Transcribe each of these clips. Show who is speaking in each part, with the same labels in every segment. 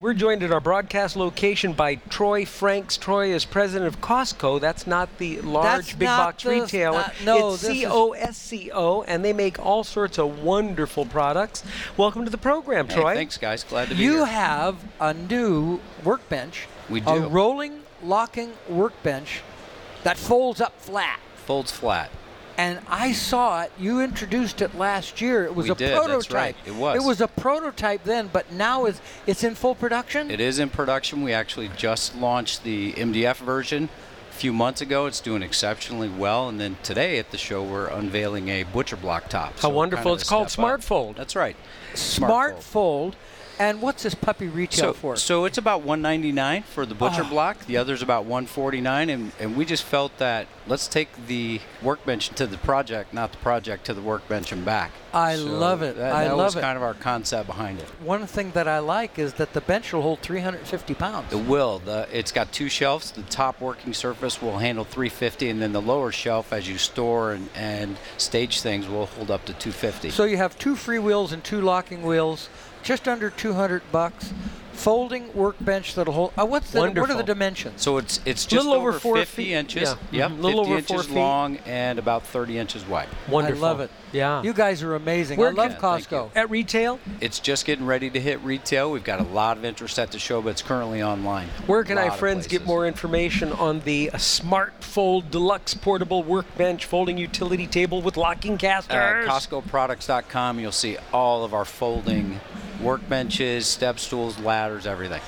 Speaker 1: We're joined at our broadcast location by Troy Franks. Troy is president of Costco. That's not the large big box retailer.
Speaker 2: No,
Speaker 1: it's COSCO, and they make all sorts of wonderful products. Welcome to the program, Troy.
Speaker 3: Hey, thanks, guys. Glad to be here.
Speaker 2: You have a new workbench.
Speaker 3: We do.
Speaker 2: A rolling, locking workbench that folds up flat.
Speaker 3: Folds flat.
Speaker 2: And I saw it. You introduced it last year. It was
Speaker 3: We
Speaker 2: a
Speaker 3: did,
Speaker 2: prototype.
Speaker 3: that's right. It was.
Speaker 2: It was a prototype then, but now it's in full production?
Speaker 3: It is in production. We actually just launched the MDF version a few months ago. It's doing exceptionally well. And then today at the show, we're unveiling a butcher block top.
Speaker 1: How wonderful. It's called SmartFold.
Speaker 3: That's right.
Speaker 2: SmartFold. And what's this puppy retail for?
Speaker 3: So it's about $199 for the butcher block. The other's about $149, and we just felt that let's take the workbench to the project, not the project to the workbench and back.
Speaker 2: I love it.
Speaker 3: That was kind of our concept behind it.
Speaker 2: One thing that I like is that the bench will hold 350 pounds.
Speaker 3: It will. It's got two shelves. The top working surface will handle 350, and then the lower shelf, as you store and stage things, will hold up to 250.
Speaker 2: So you have two free wheels and two locking wheels, just under $200. Folding workbench that'll hold. What are the dimensions?
Speaker 3: So it's just over 50 inches.
Speaker 1: Yeah.
Speaker 3: Yep,
Speaker 1: A little
Speaker 3: 50
Speaker 1: over 4
Speaker 3: inches
Speaker 1: feet.
Speaker 3: long and about 30 inches wide.
Speaker 1: Wonderful.
Speaker 2: I love it.
Speaker 1: Yeah.
Speaker 2: You guys are amazing.
Speaker 1: Where
Speaker 2: I love
Speaker 3: can- thank
Speaker 2: Costco.
Speaker 1: At retail?
Speaker 3: It's just getting ready to hit retail. We've got a lot of interest at the show, but it's currently online.
Speaker 1: Where can
Speaker 3: Lot
Speaker 1: our
Speaker 3: of
Speaker 1: friends get
Speaker 3: places.
Speaker 1: more information on the SmartFold Deluxe Portable Workbench Folding Utility Table with locking casters?
Speaker 3: CostcoProducts.com. You'll see all of our folding workbenches, step stools, ladders, everything.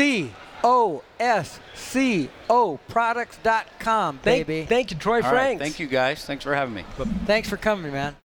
Speaker 2: COSCO products.com, baby.
Speaker 1: Thank you, Troy
Speaker 3: All right,
Speaker 1: Franks.
Speaker 3: thank you, guys. Thanks for having me.
Speaker 2: Thanks for coming, man.